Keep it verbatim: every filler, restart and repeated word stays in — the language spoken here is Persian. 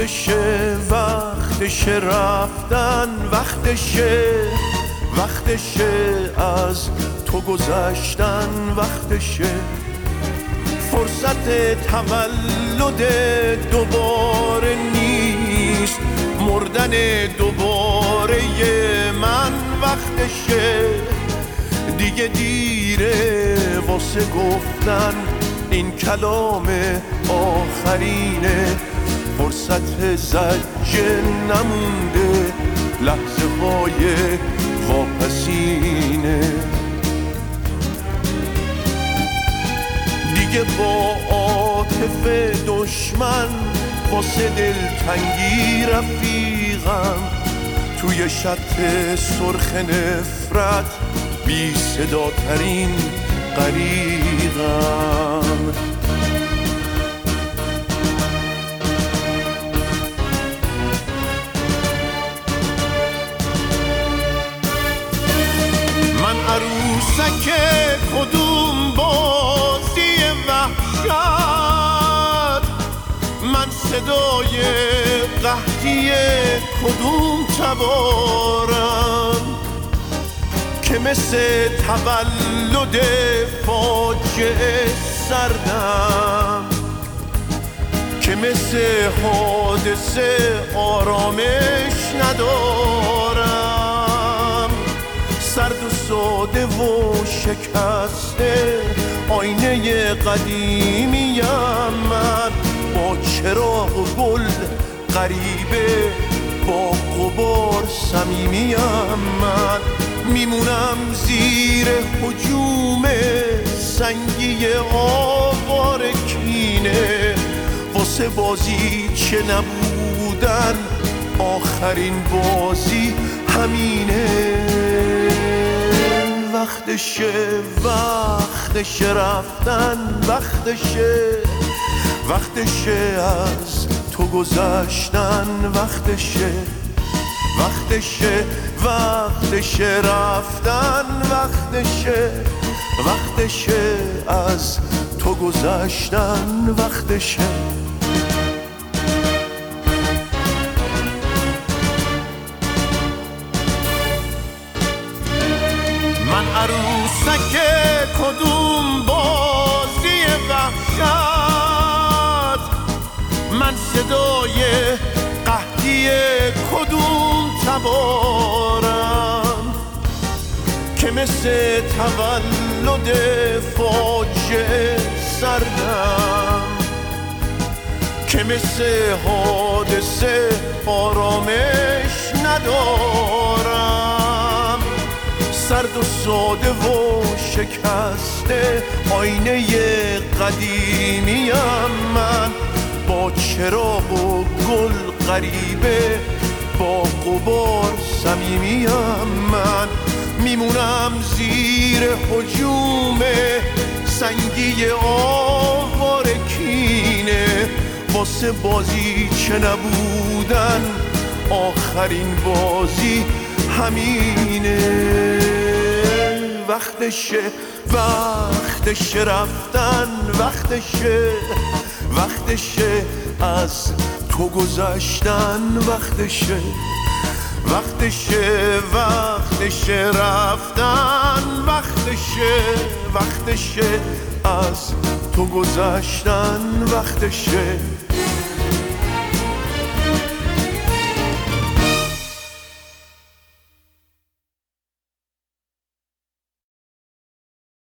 وقتشه وقتشه رفتن، وقتشه وقتشه از تو گذشتن، وقتشه فرصت تولد دوباره نیست، مردن دوباره من، وقتشه دیگه دیره واسه گفتن این کلام آخرینه، فرصت زجه نمونده، لحظه های واپسینه، دیگه با عاطف دشمن واسه دلتنگی رفیقم، توی شط سرخ نفرت بی صدا ترین غریقم. من عروسک کدوم بازی وحشت، من صدای قحطی کدوم تبارم که مثل تولد فاجعه سردم، که مثل حادثه آرامش ندارم، سرد و ساده و شکسته آینه قدیمیم من، با چراغ و گل غریبه با غبار صمیمیم من، میمونم زیر هجوم سنگی آوار کینه، واسه بازی چه نبودن آخرین بازی همینه، وقتشه وقتشه رفتن، وقتشه وقتشه از تو گذشتن، وقتشه وقتشه وقتشه رفتن، وقتشه وقتشه از تو گذشتن، وقتشه. من عروسک کدوم بازی وحشت، من صدای قحطی کدوم تبارم که مثل تولد فاجعه سردم، که مثل حادثه آرامش ندارم، سرد و ساده و شکسته آینه قدیمیم من، با چراغ و گل غریبه با غبار صمیمیم من، میمونم زیر هجوم سنگی آوار کینه، واسه بازی چه نبودن آخرین بازی همینه، وقتشه وقتشه رفتن، وقتشه وقتشه از تو گذشتن، وقتشه وقتشه وقتشه رفتن، وقتشه وقتشه از تو گذشتن، وقتشه.